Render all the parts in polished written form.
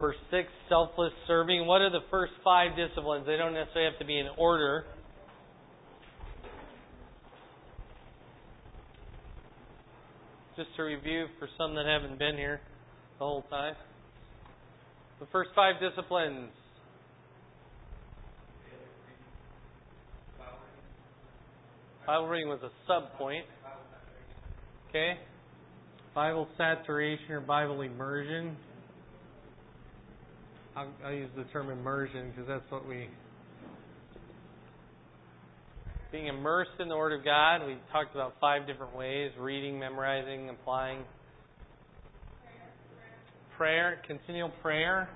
Verse 6, selfless serving. What are the first 5 disciplines? They don't necessarily have to be in order. Just to review for some that haven't been here the whole time. The first 5 disciplines. Bible reading was a sub-point. Okay. Bible saturation or Bible immersion. I'll use the term immersion because that's what we... Being immersed in the Word of God. We talked about 5 different ways. Reading, memorizing, applying. Prayer, continual prayer.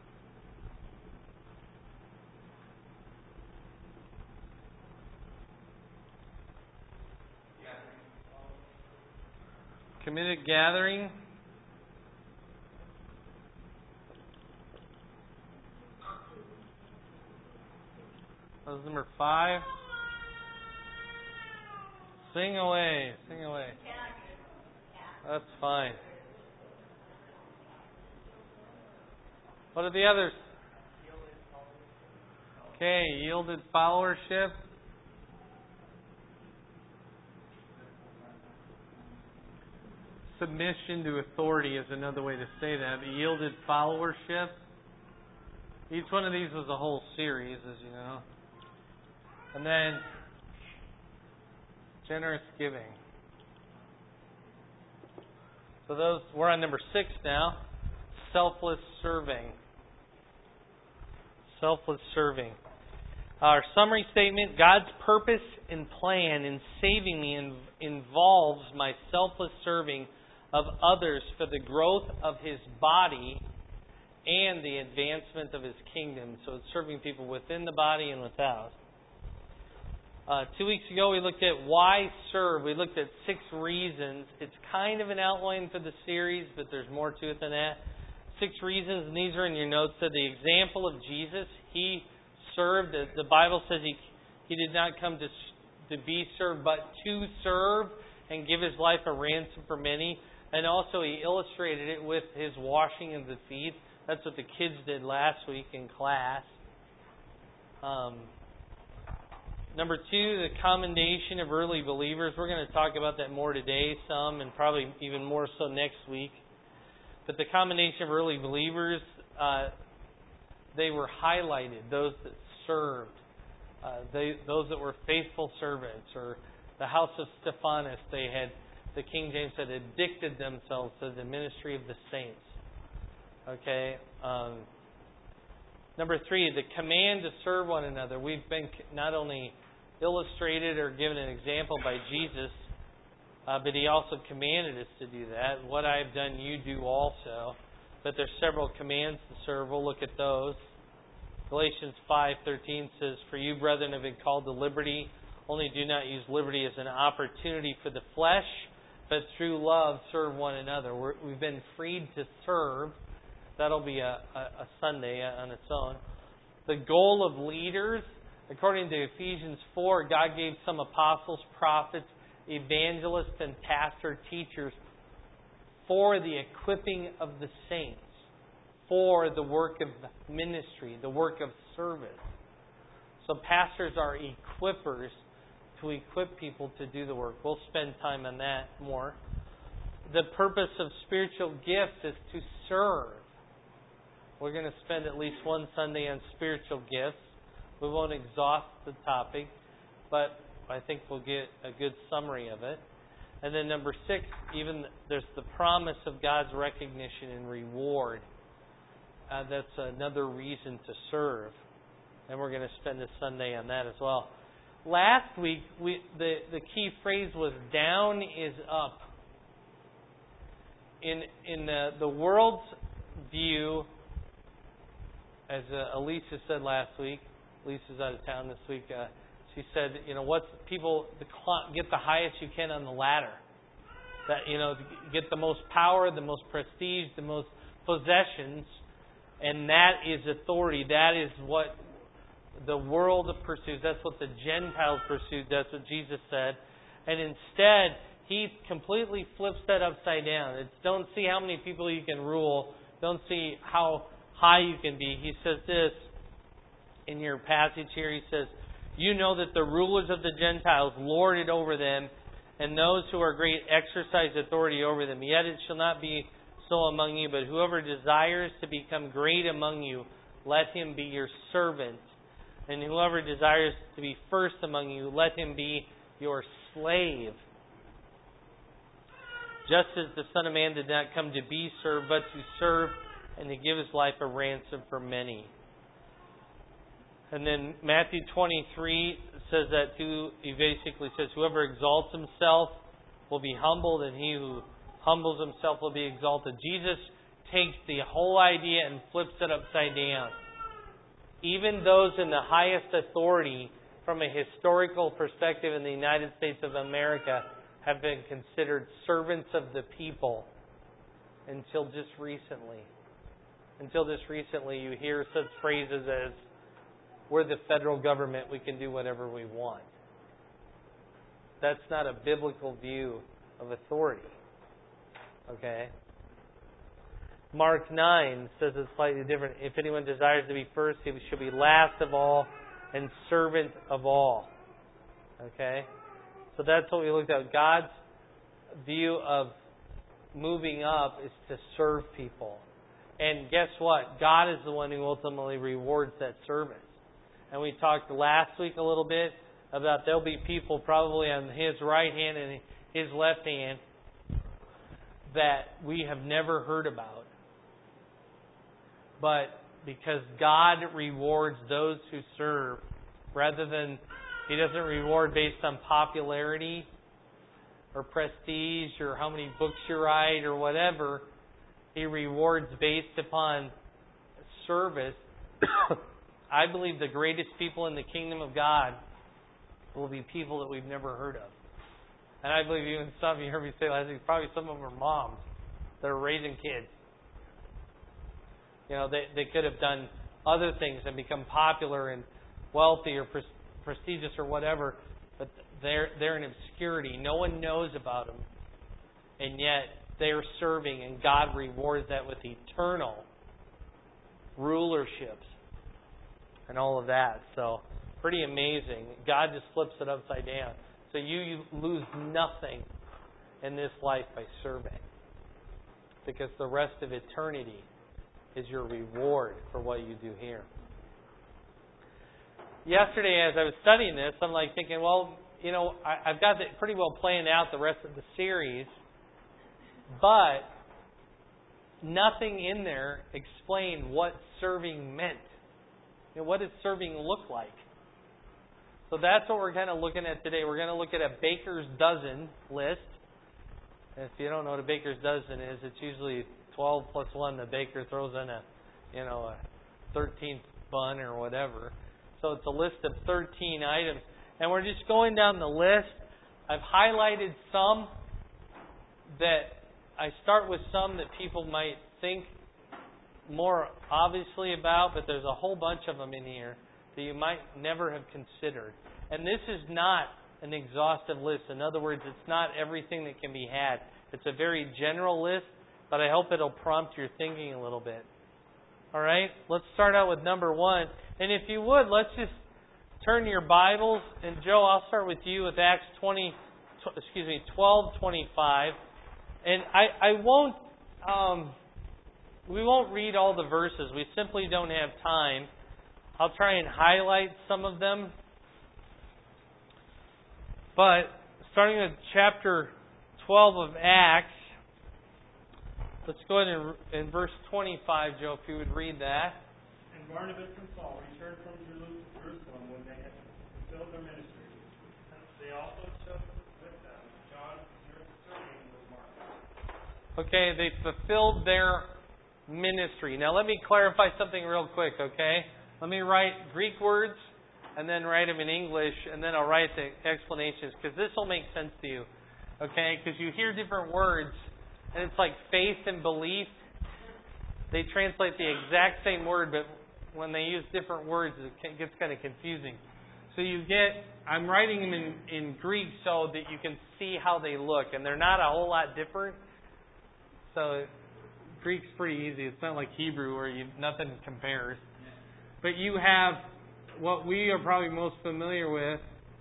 Committed gathering. That was number 5. Sing away, sing away. That's fine. What are the others? Okay, yielded followership. Submission to authority is another way to say that. Yielded followership. Each one of these was a whole series, as you know. And then generous giving. So those, we're on number 6 now. Selfless serving. Selfless serving. Our summary statement, God's purpose and plan in saving me involves my selfless serving of others for the growth of His body and the advancement of His kingdom. So it's serving people within the body and without. 2 weeks ago we looked at why serve. We looked at 6 reasons. It's kind of an outline for the series, but there's more to it than that. 6 reasons, and these are in your notes. So the example of Jesus, He served. The Bible says He did not come to be served, but to serve and give His life a ransom for many. And also He illustrated it with His washing of the feet. That's what the kids did last week in class. Number 2, the commendation of early believers. We're going to talk about that more today, some, and probably even more so next week. But the commendation of early believers, they were highlighted, those that served, those that were faithful servants, or the house of Stephanus, they had, the King James said, addicted themselves to the ministry of the saints. Okay. Number 3, the command to serve one another. We've been not only illustrated or given an example by Jesus, but He also commanded us to do that. What I have done, you do also. But there's several commands to serve. We'll look at those. Galatians 5:13 says, "For you, brethren, have been called to liberty. Only do not use liberty as an opportunity for the flesh, but through love serve one another." We've been freed to serve. That'll be a Sunday on its own. The goal of leaders, according to Ephesians 4, God gave some apostles, prophets, evangelists, and pastor teachers for the equipping of the saints, for the work of ministry, the work of service. So pastors are equippers to equip people to do the work. We'll spend time on that more. The purpose of spiritual gifts is to serve. We're going to spend at least one Sunday on spiritual gifts. We won't exhaust the topic, but I think we'll get a good summary of it. And then number 6, even there's the promise of God's recognition and reward. That's another reason to serve. And we're going to spend a Sunday on that as well. Last week, the key phrase was down is up. In the world's view, as Elisa said last week, Lisa's out of town this week, she said, people get the highest you can on the ladder. That, get the most power, the most prestige, the most possessions, and that is authority. That is what the world pursues. That's what the Gentiles pursued. That's what Jesus said. And instead, He completely flips that upside down. It's don't see how many people you can rule. Don't see how high you can be. He says this in your passage here. He says, "You know that the rulers of the Gentiles lord it over them, and those who are great exercise authority over them. Yet it shall not be so among you, but whoever desires to become great among you, let him be your servant. And whoever desires to be first among you, let him be your slave. Just as the Son of Man did not come to be served, but to serve and to give his life a ransom for many." And then Matthew 23 says that too. He basically says, "Whoever exalts himself will be humbled, and he who humbles himself will be exalted." Jesus takes the whole idea and flips it upside down. Even those in the highest authority from a historical perspective in the United States of America have been considered servants of the people until just recently. Until just recently, you hear such phrases as, "We're the federal government, we can do whatever we want." That's not a biblical view of authority. Okay? Mark 9 says it's slightly different. "If anyone desires to be first, he should be last of all and servant of all." Okay? So that's what we looked at. God's view of moving up is to serve people. And guess what? God is the one who ultimately rewards that service. And we talked last week a little bit about there'll be people probably on his right hand and his left hand that we have never heard about. But because God rewards those who serve, rather than He doesn't reward based on popularity or prestige or how many books you write or whatever, He rewards based upon service. I believe the greatest people in the kingdom of God will be people that we've never heard of. And I believe even some, you heard me say last week, probably some of them are moms that are raising kids. You know, they could have done other things and become popular and wealthy or prestigious or whatever, but they're in obscurity. No one knows about them. And yet they're serving, and God rewards that with eternal rulerships and all of that. So, pretty amazing. God just flips it upside down. So you lose nothing in this life by serving, because the rest of eternity is your reward for what you do here. Yesterday, as I was studying this, I'm like thinking, well, you know, I've got it pretty well planned out the rest of the series, but nothing in there explained what serving meant. You know, what does serving look like? So that's what we're kind of looking at today. We're going to look at a baker's dozen list. And if you don't know what a baker's dozen is, it's usually 12 plus 1. The baker throws in a 13th bun or whatever. So it's a list of 13 items. And we're just going down the list. I've highlighted some that I start with some that people might think more obviously about, but there's a whole bunch of them in here that you might never have considered. And this is not an exhaustive list. In other words, it's not everything that can be had. It's a very general list, but I hope it'll prompt your thinking a little bit. All right? Let's start out with number 1. And if you would, let's just turn your Bibles. And Joe, I'll start with you with Acts 12:25. And I won't we won't read all the verses. We simply don't have time. I'll try and highlight some of them. But starting with chapter 12 of Acts, let's go ahead and in verse 25, Joe, if you would read that. "And Barnabas and Saul returned from Jerusalem when they had fulfilled their ministry. They also took with them John, their surname was Mark." Okay, they fulfilled their ministry. Now let me clarify something real quick, okay? Let me write Greek words and then write them in English, and then I'll write the explanations, because this will make sense to you, okay? Because you hear different words, and it's like faith and belief. They translate the exact same word, but when they use different words, it gets kind of confusing. So I'm writing them in Greek so that you can see how they look, and they're not a whole lot different. So Greek's pretty easy. It's not like Hebrew where nothing compares. But you have what we are probably most familiar with.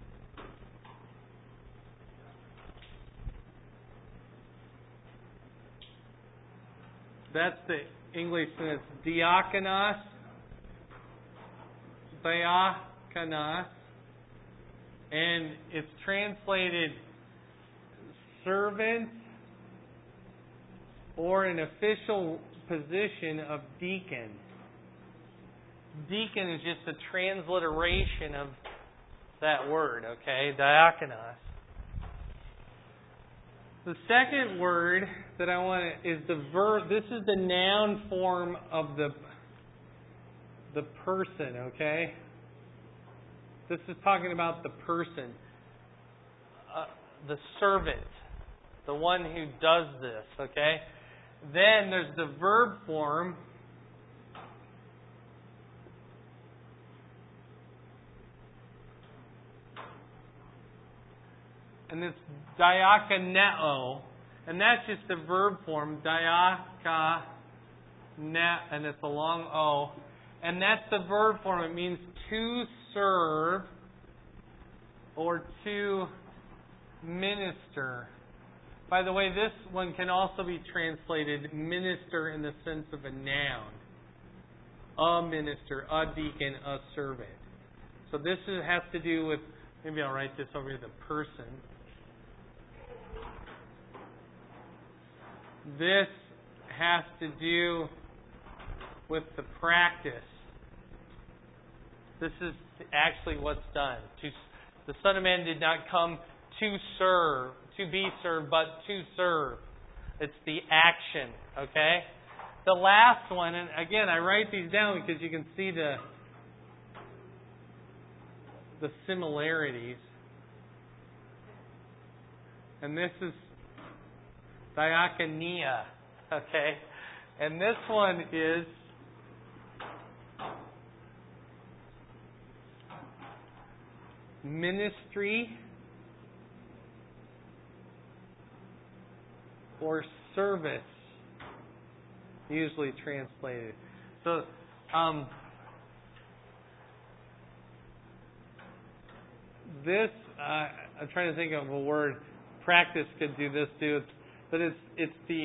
That's the English, and it's diakonos. Diakonos. And it's translated servant or an official position of deacon. Deacon is just a transliteration of that word, okay? Diakonos. The second word that I want to is the verb. This is the noun form of the person, okay? This is talking about the person, the servant, the one who does this, okay? Then there's the verb form. And it's diakoneo. And that's just the verb form, diakoneo, and it's a long O. And that's the verb form. It means to serve or to minister. By the way, this one can also be translated minister in the sense of a noun. A minister, a deacon, a servant. So this has to do with, maybe I'll write this over here, the person. This has to do with the practice. This is actually what's done. The Son of Man did not come to serve, to be served, but to serve. It's the action, okay? The last one, and again, I write these down because you can see the similarities. And this is diakonia, okay? And this one is ministry or service, usually translated. So, this, I'm trying to think of a word. Practice could do this too. But it's the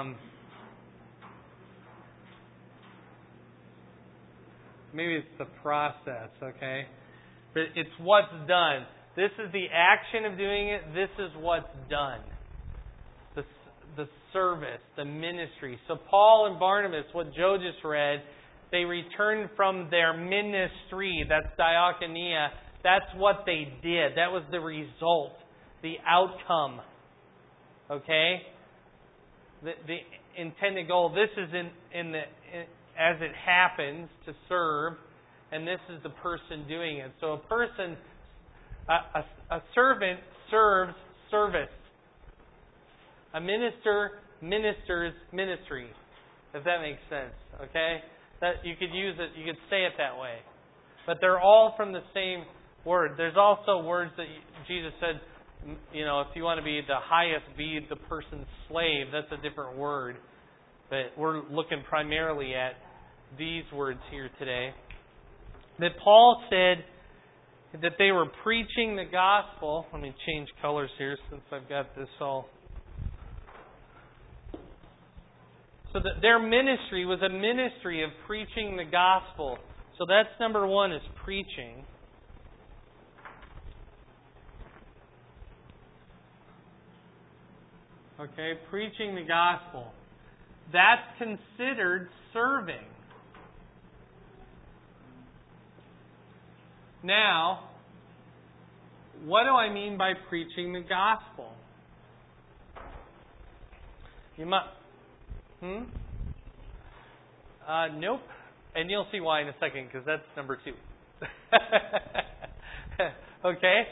maybe it's the process, okay? But it's what's done. This is the action of doing it. This is what's done. The service, the ministry. So Paul and Barnabas, what Joe just read, they returned from their ministry. That's diakonia. That's what they did. That was the result, the outcome. Okay? The intended goal. This is as it happens to serve, and this is the person doing it. So a person, a servant serves service. A minister ministers ministry, if that makes sense. Okay? That you could use it, you could say it that way. But they're all from the same word. There's also words that Jesus said, you know, if you want to be the highest, be the person's slave. That's a different word. But we're looking primarily at these words here today. That Paul said that they were preaching the gospel. Let me change colors here since I've got this all. So that their ministry was a ministry of preaching the gospel. So that's number one, is preaching. Okay, preaching the gospel. That's considered serving. Now, what do I mean by preaching the gospel? You might... Nope. And you'll see why in a second, because that's number 2. Okay?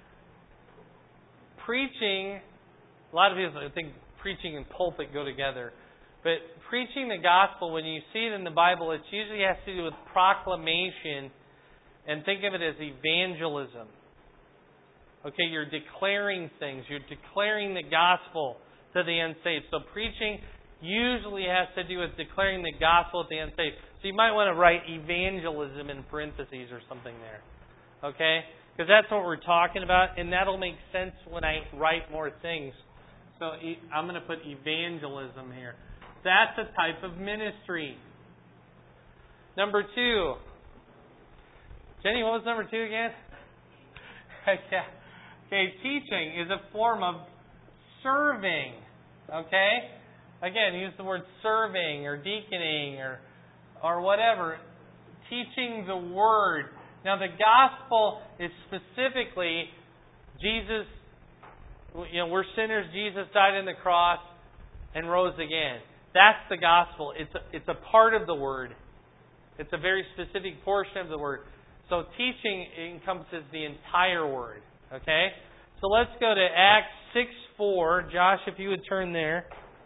Preaching, a lot of people think preaching and pulpit go together. But preaching the gospel, when you see it in the Bible, it usually has to do with proclamation, and think of it as evangelism. Okay, you're declaring things. You're declaring the gospel to the unsaved. So preaching usually has to do with declaring the gospel at the end. So you might want to write evangelism in parentheses or something there. Okay? Because that's what we're talking about, and that'll make sense when I write more things. So I'm going to put evangelism here. That's a type of ministry. Number 2. Jenny, what was number 2 again? Okay, teaching is a form of serving. Okay? Again, use the word serving or deaconing or whatever. Teaching the Word. Now, the gospel is specifically Jesus. We're sinners. Jesus died on the cross and rose again. That's the gospel. It's a part of the Word. It's a very specific portion of the Word. So teaching encompasses the entire Word. Okay? So let's go to Acts 6:4. Josh, if you would turn there.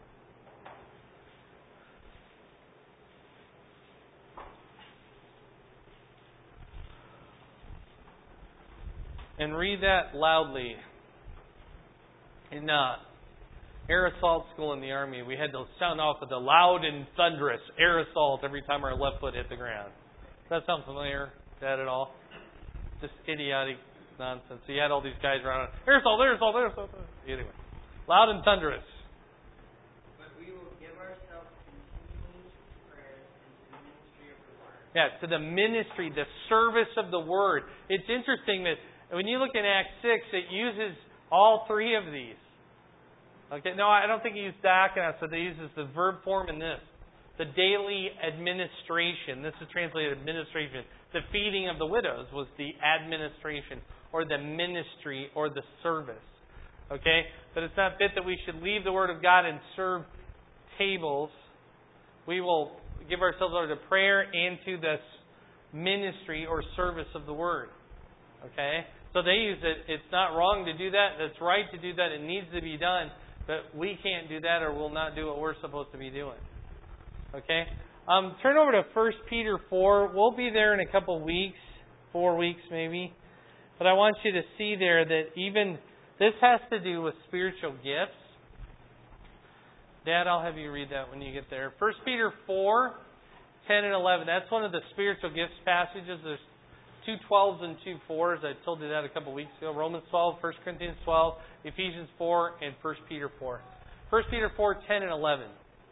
And read that loudly. In air assault school in the Army, we had to sound off with the loud and thunderous air assault every time our left foot hit the ground. Does that sound familiar? That at all? Just idiotic nonsense. So you had all these guys around. Air assault, air assault, air assault. Anyway, loud and thunderous. But we will give ourselves continually to prayer and to the ministry of the Word. Yeah, to the ministry, the service of the Word. It's interesting that when you look in Acts 6, it uses all 3 of these. Okay, no, I don't think he used diakonos, but he uses the verb form in this. The daily administration. This is translated administration. The feeding of the widows was the administration or the ministry or the service. Okay? But it's not fit that we should leave the Word of God and serve tables. We will give ourselves over to prayer and to this ministry or service of the Word. Okay? So they use it. It's not wrong to do that. That's right to do that. It needs to be done. But we can't do that or we'll not do what we're supposed to be doing. Okay? Turn over to 1 Peter 4. We'll be there in a couple weeks. 4 weeks maybe. But I want you to see there that even this has to do with spiritual gifts. Dad, I'll have you read that when you get there. 1 Peter 4, 10 and 11. That's one of the spiritual gifts passages. There's 2 12s and 2 4s. I told you that a couple weeks ago. Romans 12, 1 Corinthians 12, Ephesians 4, and 1 Peter 4. 1 Peter 4, 10 and 11.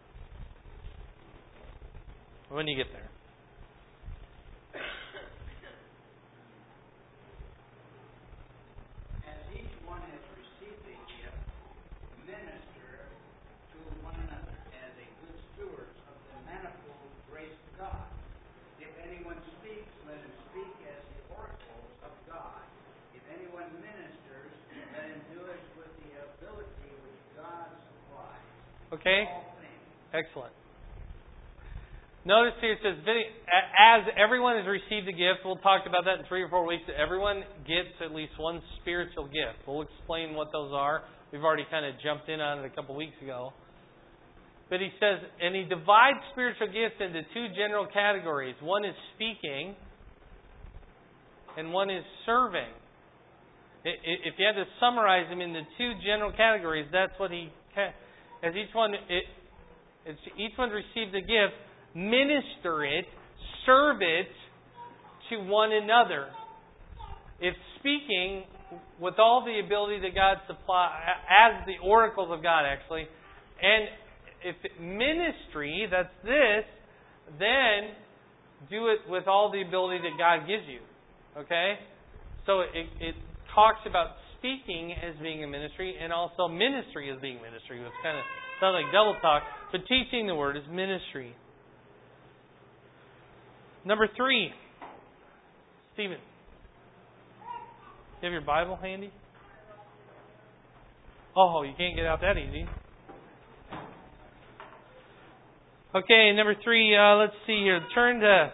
When you get there. As each one has received a gift, minister to one another as a good steward of the manifold grace of God. If anyone speaks, let him speak as the oracles of God. If anyone ministers, let him do it with the ability which God supplies. Okay? All things. Excellent. Notice here it says, as everyone has received a gift, we'll talk about that in 3 or 4 weeks, everyone gets at least one spiritual gift. We'll explain what those are. We've already kind of jumped in on it a couple weeks ago. But he says, and he divides spiritual gifts into 2 general categories. One is speaking, and one is serving. If you had to summarize them into 2 general categories, that's what he, as each one received a gift, minister it, serve it to one another. If speaking with all the ability that God supplies, as the oracles of God actually, and if ministry, that's this, then do it with all the ability that God gives you. Okay? So it talks about speaking as being a ministry and also ministry as being ministry, which kind of sounds like double talk, but teaching the Word is ministry. Number 3, Stephen. You have your Bible handy? Oh, you can't get out that easy. Okay, number 3, let's see here. Turn to...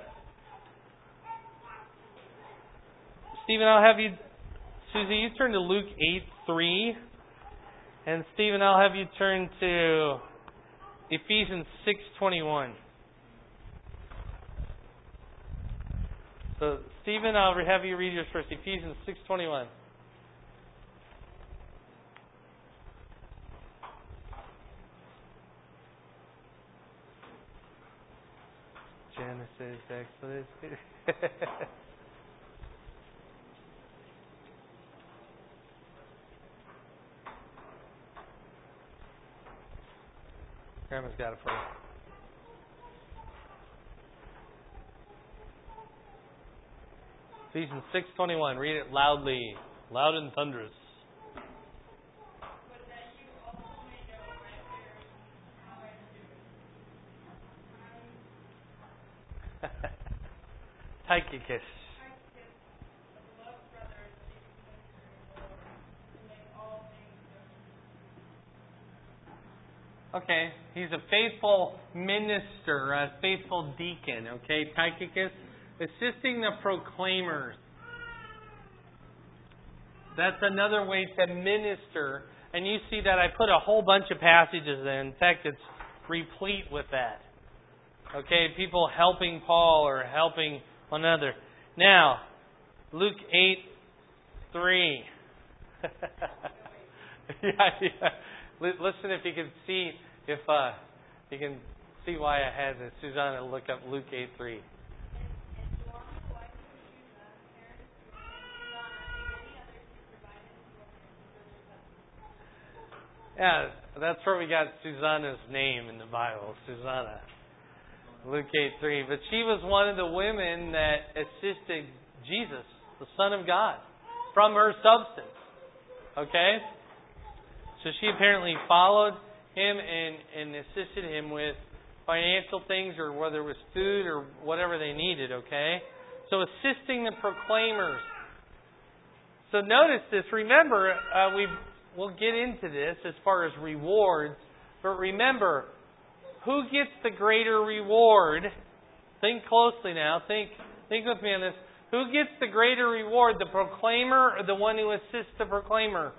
Stephen, I'll have you... Susie, you turn to Luke 8:3. And Stephen, I'll have you turn to Ephesians 6:21. So, Stephen, I'll have you read yours first. Ephesians 6:21. Grandma's got it for you. Ephesians 6:21. Read it loudly, loud and thunderous. Tychicus. Okay, he's a faithful minister, a faithful deacon. Okay, Tychicus, assisting the proclaimers. That's another way to minister. And you see that I put a whole bunch of passages there. In fact, it's replete with that. Okay, people helping Paul or helping one another. Now, Luke 8:3. yeah. Listen, if you can see, if you can see why I had this. Susanna, look up Luke 8:3. Yeah, that's where we got Susanna's name in the Bible, Susanna. Luke 8:3. But she was one of the women that assisted Jesus, the Son of God, from her substance. Okay? So she apparently followed him and assisted him with financial things, or whether it was food or whatever they needed, okay? So assisting the proclaimers. So notice this. Remember, we'll get into this as far as rewards. But remember, who gets the greater reward? Think closely now. Think with me on this. Who gets the greater reward, the proclaimer or the one who assists the proclaimer?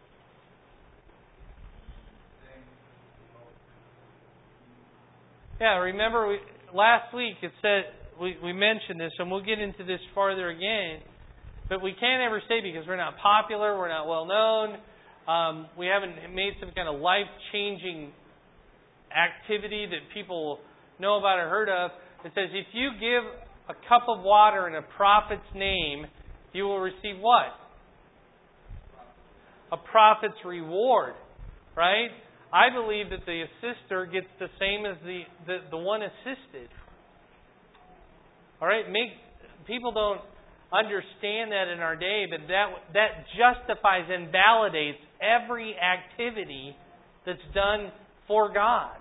Yeah, remember last week it said, we mentioned this, and we'll get into this farther again, but we can't ever say because we're not popular, we're not well known, we haven't made some kind of life-changing activity that people know about or heard of. It says, if you give a cup of water in a prophet's name, you will receive what? A prophet's reward, right? I believe that the assister gets the same as the one assisted. All right, people don't understand that in our day, but that justifies and validates every activity that's done for God.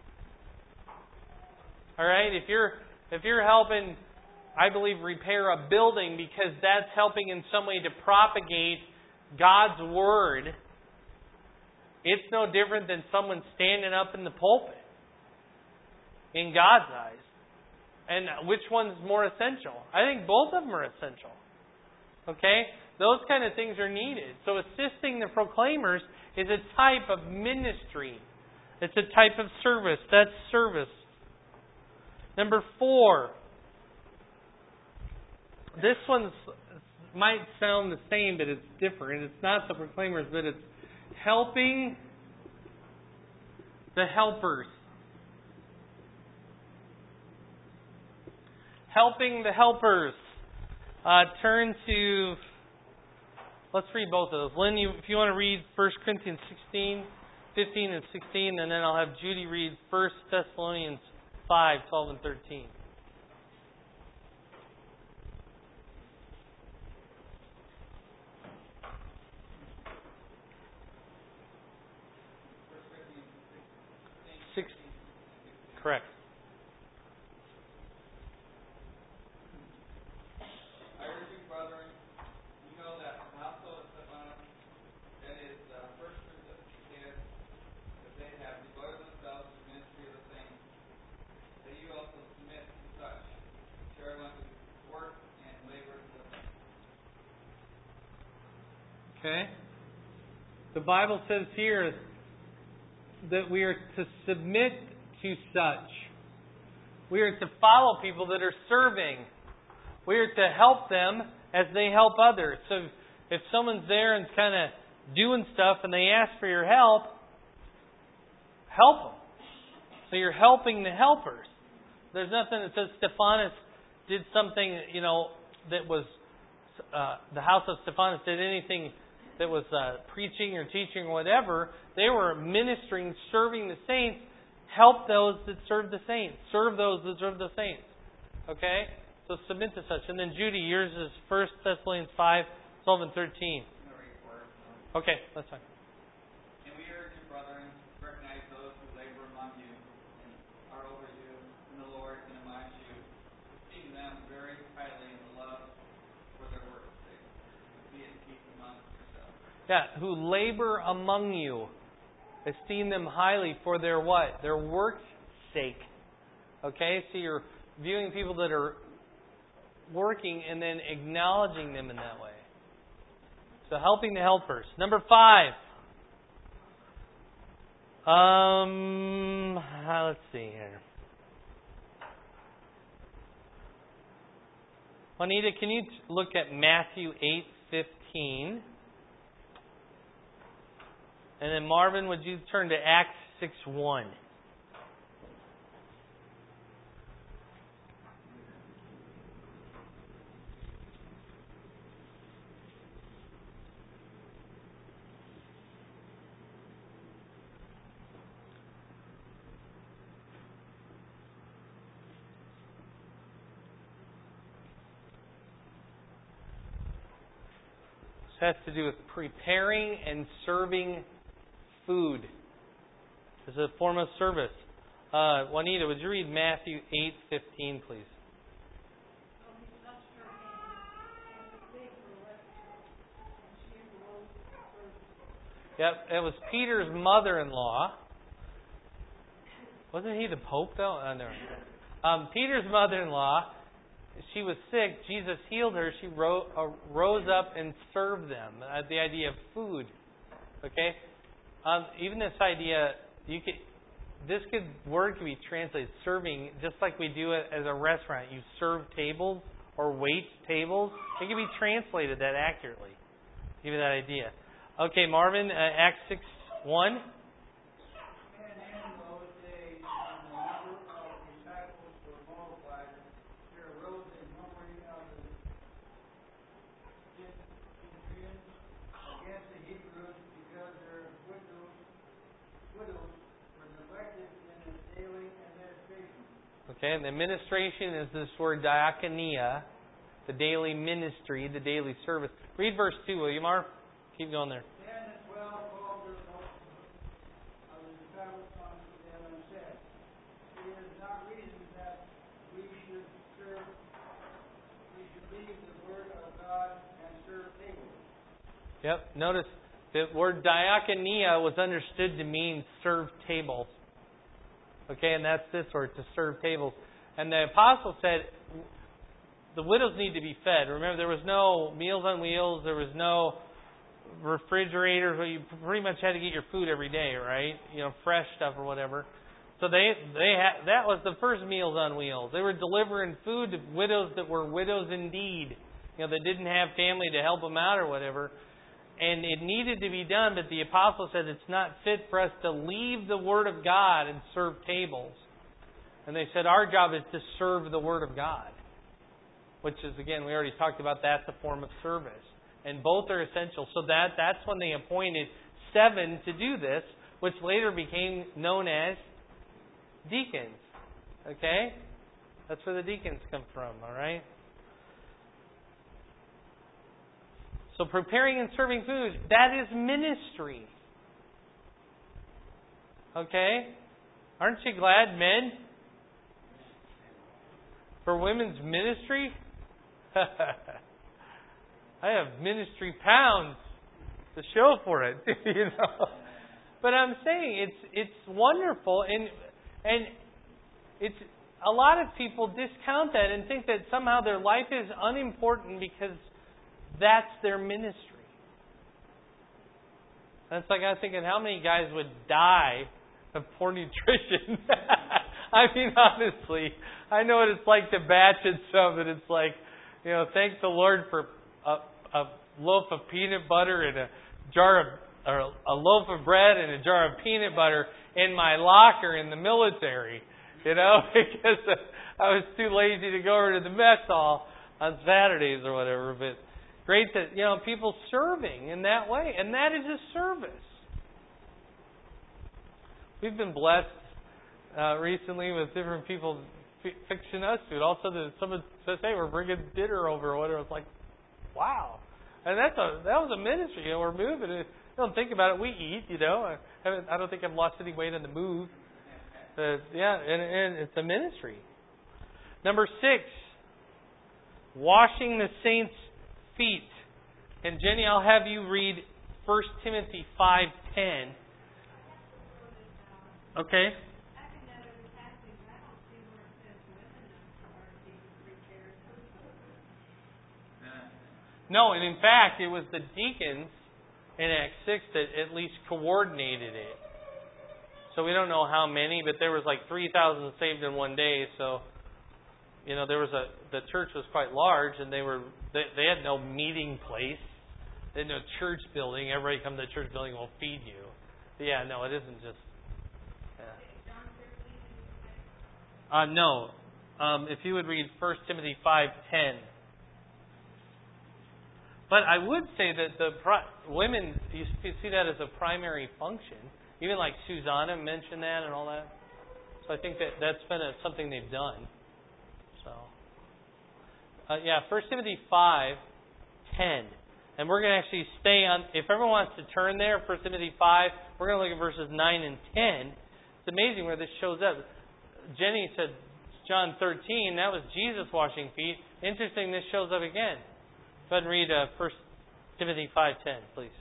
All right, if you're helping, I believe, repair a building because that's helping in some way to propagate God's Word, it's no different than someone standing up in the pulpit in God's eyes. And which one's more essential? I think both of them are essential. Okay? Those kind of things are needed. So assisting the proclaimers is a type of ministry. It's a type of service. That's service. Number 4. This one might sound the same, but it's different. It's not the proclaimers, but it's helping the helpers. Helping the helpers. Turn to, let's read both of those. Lynn, if you want to read 1 Corinthians 16, 15 and 16, and then I'll have Judy read 1 Thessalonians 5, 12 and 13. Correct. I urge you, brethren, you know that the household of Stephanas, that is the first fruits of the kids, that they have devoted themselves to the ministry of the saints, that you also submit to such, share one who work and labor with them. Okay. The Bible says here that we are to submit to such. We are to follow people that are serving. We are to help them as they help others. So if someone's there and kind of doing stuff and they ask for your help, help them. So you're helping the helpers. There's nothing that says Stephanas did something, that was, the house of Stephanus did anything that was preaching or teaching or whatever, they were ministering, serving the saints, help those that serve the saints, serve those that serve the saints. Okay? So submit to such. And then Judy, yours is 1 Thessalonians 5, 12 and 13. Okay, that's fine. And we urge you, brethren, to recognize those who labor among you and are over you in the Lord and among you, esteem them very highly in the love for their work's sake. Be at peace among yourselves. Yeah, who labor among you. Esteem them highly for their what? Their work's sake. Okay, so you're viewing people that are working and then acknowledging them in that way. So helping the helpers. Number 5. Let's see here. Juanita, can you look at Matthew 8:15? And then Marvin, would you turn to Acts 6:1? This has to do with preparing and serving food as a form of service. Juanita, would you read Matthew 8:15, please? Yep, it was Peter's mother-in-law. Wasn't he the Pope, though? No. Peter's mother-in-law, she was sick. Jesus healed her. She rose up and served them. The idea of food. Okay? Even this idea, word could be translated serving, just like we do it as a restaurant. You serve tables or wait tables. It can be translated that accurately. Give you that idea. Okay, Marvin, Acts 6:1. Okay, and the administration is this word diakonia, the daily ministry, the daily service. Read verse 2, will you, Marv? Keep going there. Then the 12 called their of the disciples unto them and said, it is not reason that we should leave the word of God and serve tables. Yep, notice the word diakonia was understood to mean serve tables. Okay, and that's this word, to serve tables. And the apostle said, the widows need to be fed. Remember, there was no Meals on Wheels, there was no refrigerators, where you pretty much had to get your food every day, right? Fresh stuff or whatever. So that was the first Meals on Wheels. They were delivering food to widows that were widows indeed. That didn't have family to help them out or whatever. And it needed to be done, but the apostle said it's not fit for us to leave the Word of God and serve tables. And they said our job is to serve the Word of God. Which is, again, we already talked about, that's a form of service. And both are essential. So that's when they appointed 7 to do this, which later became known as deacons. Okay? That's where the deacons come from, all right? So preparing and serving food, that is ministry. Okay? Aren't you glad, men? For women's ministry? I have ministry pounds to show for it, But I'm saying it's wonderful, and it's a lot of people discount that and think that somehow their life is unimportant because that's their ministry. That's like I'm thinking, how many guys would die of poor nutrition? I mean, honestly, I know what it's like to batch and stuff, and it's like, thank the Lord for a loaf of peanut butter and a loaf of bread and a jar of peanut butter in my locker in the military, because I was too lazy to go over to the mess hall on Saturdays or whatever. But great that, people serving in that way. And that is a service. We've been blessed recently with different people fixing us food. All of a sudden, someone says, "Hey, we're bringing dinner over," or whatever. It's like, wow. And that was a ministry. We're moving. You don't think about it. We eat. I don't think I've lost any weight on the move. And it's a ministry. Number 6, washing the saints' feet. And Jenny, I'll have you read 1 Timothy 5:10. Okay. No, and in fact, it was the deacons in Acts 6 that at least coordinated it. So we don't know how many, but there was like 3,000 saved in one day. So, the church was quite large, and they had no meeting place. They had no church building. Everybody come to the church building, we'll feed you. But yeah, no, it isn't just. Yeah. No. If you would read 1 Timothy 5:10. But I would say that the women, you see that as a primary function. Even like Susanna mentioned that and all that. So I think that's been something they've done. So, 1 Timothy 5:10. And we're going to actually stay on, if everyone wants to turn there, 1 Timothy 5, we're going to look at verses 9 and 10. It's amazing where this shows up. Jenny said John 13, that was Jesus washing feet. Interesting, this shows up again. Go ahead and read 1 Timothy 5:10, please.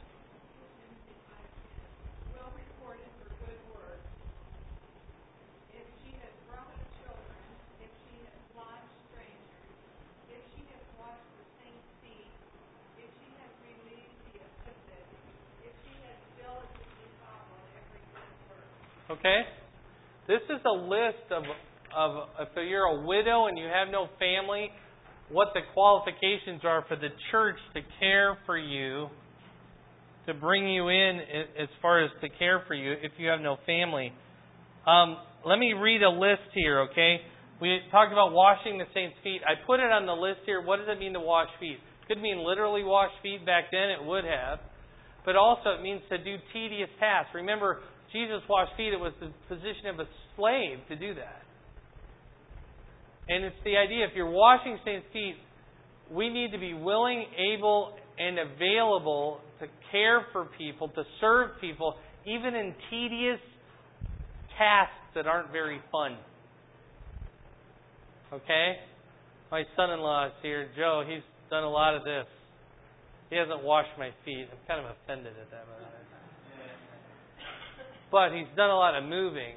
Well reported for good work. If she has brought up children, if she has lodged strangers, if she has washed the saints' feet, if she has relieved the afflicted, if she has diligently followed every good work. Okay? This is a list of if you're a widow and you have no family, what the qualifications are for the church to care for you, to bring you in as far as to care for you if you have no family. Let me read a list here, okay? We talked about washing the saints' feet. I put it on the list here. What does it mean to wash feet? Could mean literally wash feet. Back then it would have. But also it means to do tedious tasks. Remember, Jesus washed feet. It was the position of a slave to do that. And it's the idea, if you're washing saints' feet, we need to be willing, able, and available to care for people, to serve people, even in tedious tasks that aren't very fun. Okay? My son-in-law is here, Joe. He's done a lot of this. He hasn't washed my feet. I'm kind of offended at that. But he's done a lot of moving.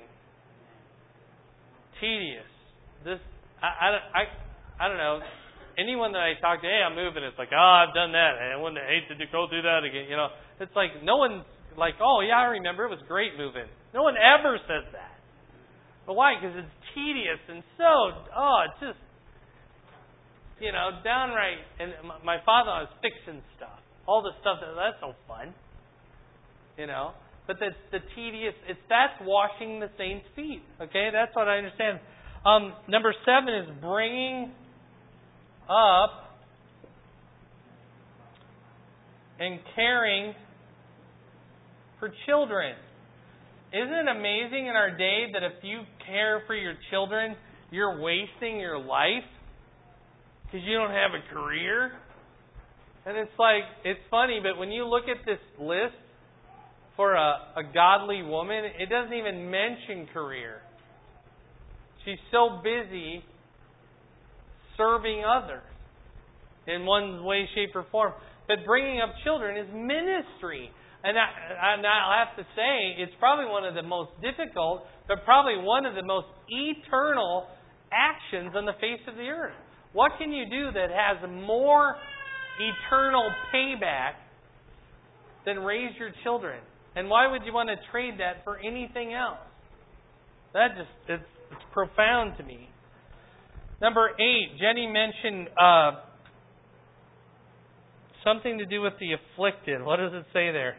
Tedious. I don't know. Anyone that I talk to, hey, I'm moving, it's like, I've done that. I wouldn't hate to go do that again. It's like no one's like, oh, yeah, I remember. It was great moving. No one ever says that. But why? Because it's tedious and it's just, downright. And my father was fixing stuff. All the stuff, that's no fun. But that's the tedious, that's washing the saints' feet. Okay? That's what I understand. Number 7 is bringing up and caring for children. Isn't it amazing in our day that if you care for your children, you're wasting your life because you don't have a career? And it's funny, but when you look at this list for a godly woman, it doesn't even mention career. She's so busy serving others in one way, shape, or form. But bringing up children is ministry. And I'll have to say, it's probably one of the most difficult, but probably one of the most eternal actions on the face of the earth. What can you do that has more eternal payback than raise your children? And why would you want to trade that for anything else? It's profound to me. Number 8, Jenny mentioned something to do with the afflicted. What does it say there?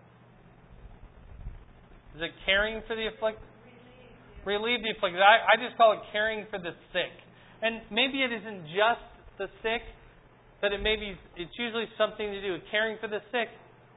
Is it caring for the afflicted? Relieve the afflicted. I just call it caring for the sick. And maybe it isn't just the sick, but it's usually something to do with caring for the sick.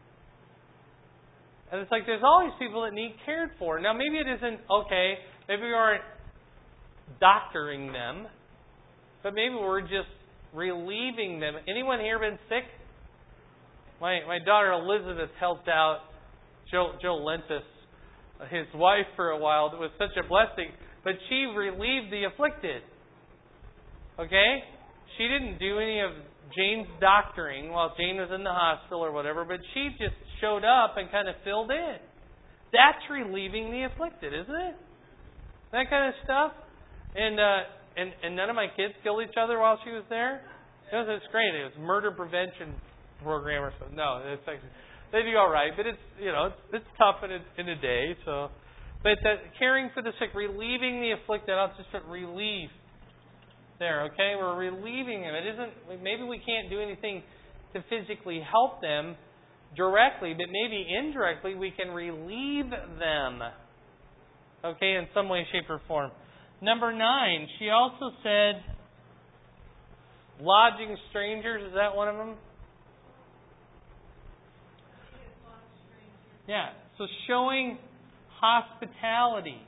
And it's like there's always people that need cared for. Now maybe it isn't, okay, maybe we aren't doctoring them, but maybe we're just relieving them. Anyone here been sick? My daughter Elizabeth helped out Joe Lentis, his wife, for a while. It was such a blessing. But she relieved the afflicted. Okay? She didn't do any of Jane's doctoring while Jane was in the hospital or whatever, but she just showed up and kind of filled in. That's relieving the afflicted, isn't it? That kind of stuff. And none of my kids killed each other while she was there. It's great. It was murder prevention program or something. No, it's actually, they do all right, but it's tough in a day. So, but that caring for the sick, relieving the afflicted. I'll just put relieve there. Okay, we're relieving them. It isn't. Maybe we can't do anything to physically help them directly, but maybe indirectly we can relieve them. Okay, in some way, shape, or form. Number 9, she also said lodging strangers. Is that one of them? Yeah. So showing hospitality.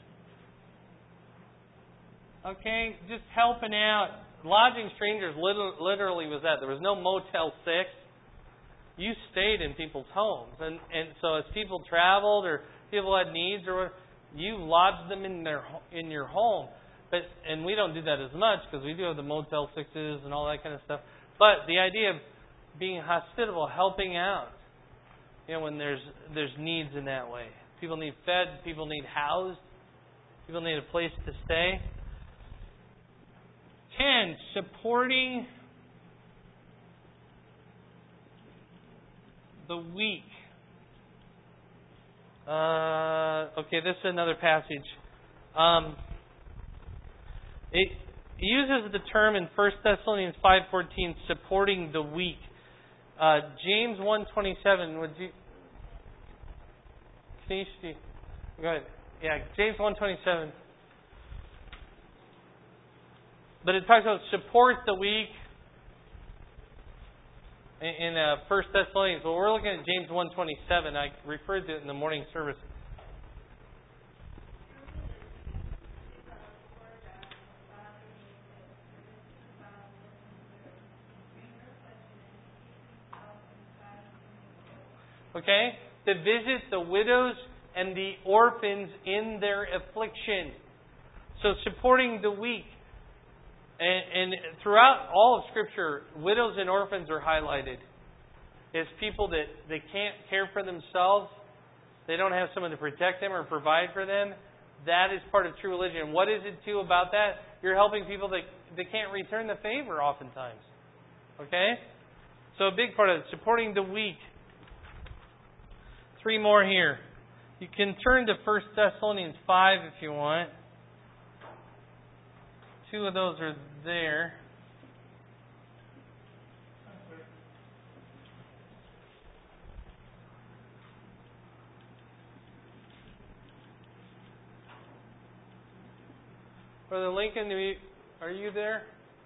Okay, just helping out. Lodging strangers literally was that. There was no Motel 6. You stayed in people's homes. And so as people traveled or people had needs or whatever, you lodged them in your home. And we don't do that as much because we do have the Motel 6s and all that kind of stuff. But the idea of being hospitable, helping out, when there's needs in that way. People need fed, people need housed, people need a place to stay. 10, supporting the weak. Okay, this is another passage. It uses the term in 1 Thessalonians 5:14, supporting the weak. James 1:27. Would you? Can you see? Go ahead. Yeah, James 1:27. But it talks about support the weak in 1 Thessalonians. Well, we're looking at James 1:27. I referred to it in the morning service. Okay? To visit the widows and the orphans in their affliction. So supporting the weak. And throughout all of Scripture, widows and orphans are highlighted as people that they can't care for themselves. They don't have someone to protect them or provide for them. That is part of true religion. What is it too about that? You're helping people that can't return the favor oftentimes. Okay? So a big part of it, supporting the weak. 3 more here. You can turn to 1 Thessalonians 5 if you want. 2 of those are there. Brother Lincoln, are you there?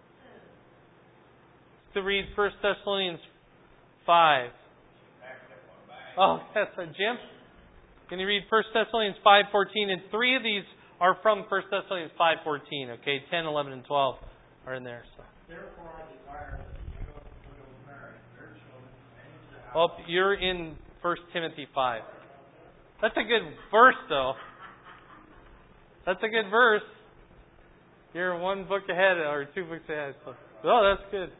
To read 1 Thessalonians 5. Oh, that's Jim. Can you read 1 Thessalonians 5:14? And 3 of these are from 1 Thessalonians 5:14. Okay, 10, 11, and 12 are in there. So. Therefore I desire that the widows marry their children and into the house. Well, you're in 1 Timothy 5. That's a good verse, though. That's a good verse. You're 1 book ahead or 2 books ahead. So. Oh, that's good.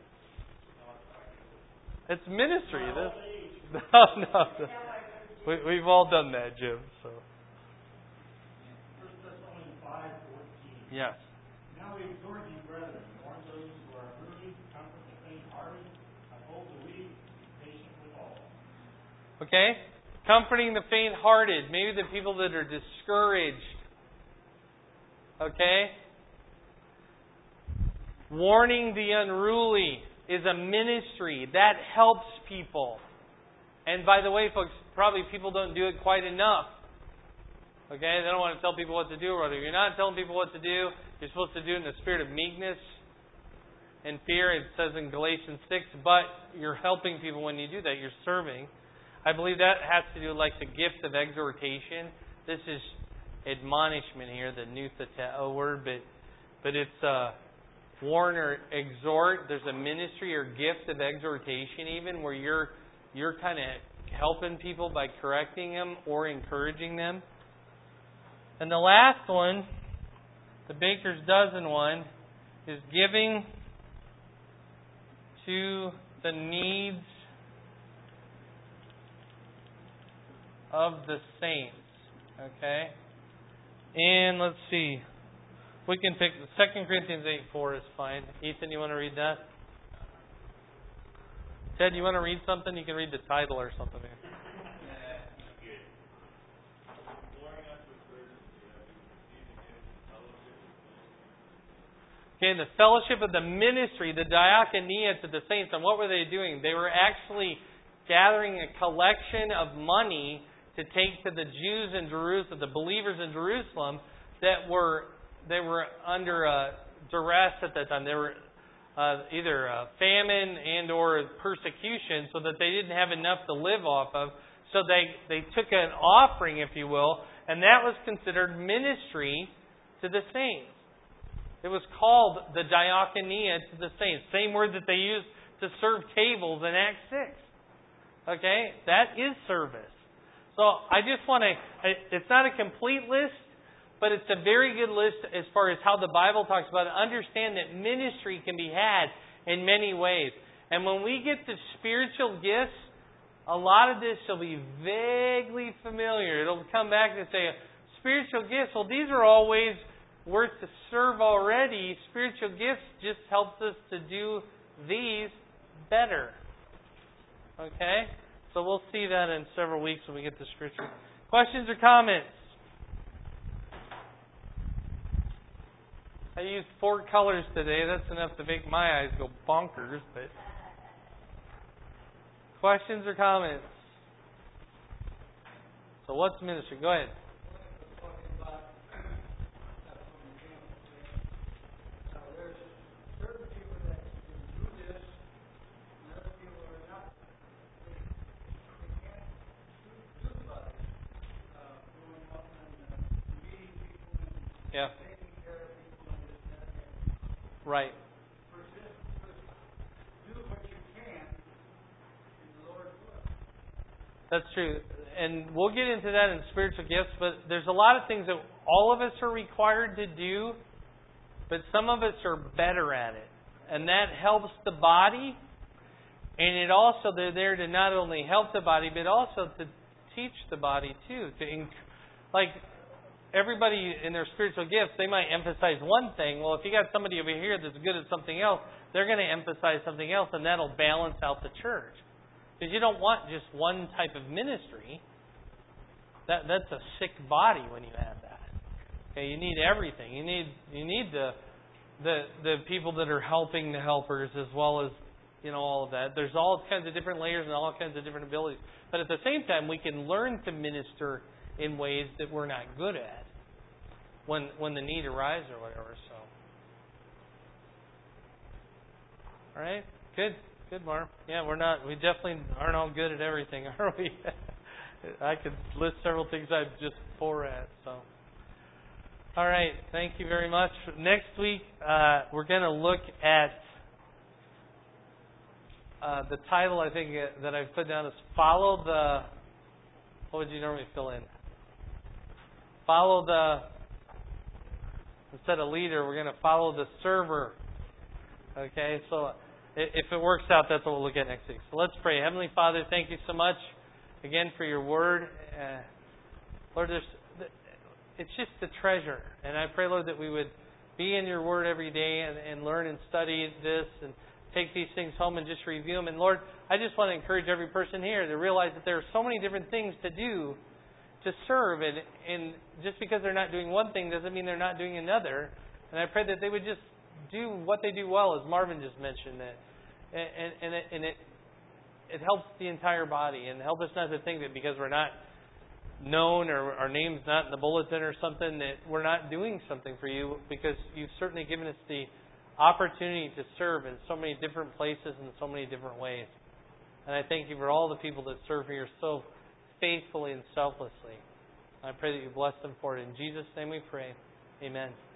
It's ministry. No. We've all done that, Jim. So. 1 Thessalonians 5:14. Yes. Now we exhort you, brethren, warn those who are hurting, comfort the faint-hearted, uphold the weak, be patient with all. Okay? Comforting the faint-hearted. Maybe the people that are discouraged. Okay? Warning the unruly is a ministry. That helps people. And by the way, folks, probably people don't do it quite enough. Okay? They don't want to tell people what to do. Or whatever. You're not telling people what to do. You're supposed to do it in the spirit of meekness and fear. It says in Galatians 6, but you're helping people when you do that. You're serving. I believe that has to do with like the gift of exhortation. This is admonishment here, the nuthateo word, but it's warn or exhort. There's a ministry or gift of exhortation even where you're kind of helping people by correcting them or encouraging them. And the last one, the baker's dozen one, is giving to the needs of the saints. Okay? And let's see. We can pick 2 Corinthians 8:4 is fine. Ethan, you want to read that? Ted, you want to read something? You can read the title or something. Okay, the fellowship of the ministry, the diakonia to the saints. And what were they doing? They were actually gathering a collection of money to take to the Jews in Jerusalem, the believers in Jerusalem, they were under duress at that time. They were either famine and or persecution, so that they didn't have enough to live off of. So they took an offering, if you will, and that was considered ministry to the saints. It was called the diakonia to the saints. Same word that they used to serve tables in Acts 6. Okay? That is service. So I just want to, it's not a complete list, but it's a very good list as far as how the Bible talks about it. Understand that ministry can be had in many ways. And when we get to spiritual gifts, a lot of this will be vaguely familiar. It'll come back and say, spiritual gifts, well, these are all ways we're to serve already. Spiritual gifts just helps us to do these better. Okay? So we'll see that in several weeks when we get to Scripture. Questions or comments? I used 4 colors today. That's enough to make my eyes go bonkers. But questions or comments? So what's ministry? Go ahead. Yeah. Right. That's true. And we'll get into that in spiritual gifts, but there's a lot of things that all of us are required to do, but some of us are better at it. And that helps the body, and it also, they're there to not only help the body, but also to teach the body too. Like, everybody in their spiritual gifts, they might emphasize one thing. Well, if you got somebody over here that's good at something else, they're going to emphasize something else, and that'll balance out the church. Because you don't want just one type of ministry. That's a sick body when you have that. Okay, you need everything. You need the people that are helping the helpers, as well as all of that. There's all kinds of different layers and all kinds of different abilities. But at the same time, we can learn to minister in ways that we're not good at when the need arises or whatever. So, all right, good, Mark. Yeah, we definitely aren't all good at everything, are we? I could list several things I'm just poor at. So, all right, thank you very much. Next week we're going to look at the title. I think that I've put down is "Follow the." What would you normally fill in? Instead of leader, we're going to follow the server. Okay, so if it works out, that's what we'll look at next week. So let's pray. Heavenly Father, thank you so much again for your word. Lord, it's just a treasure. And I pray, Lord, that we would be in your word every day and learn and study this and take these things home and just review them. And Lord, I just want to encourage every person here to realize that there are so many different things to do to serve, and just because they're not doing one thing doesn't mean they're not doing another. And I pray that they would just do what they do well, as Marvin just mentioned, and it helps the entire body, and help us not to think that because we're not known or our name's not in the bulletin or something that we're not doing something for you, because you've certainly given us the opportunity to serve in so many different places and so many different ways. And I thank you for all the people that serve here so faithfully and selflessly. I pray that you bless them for it. In Jesus' name we pray. Amen.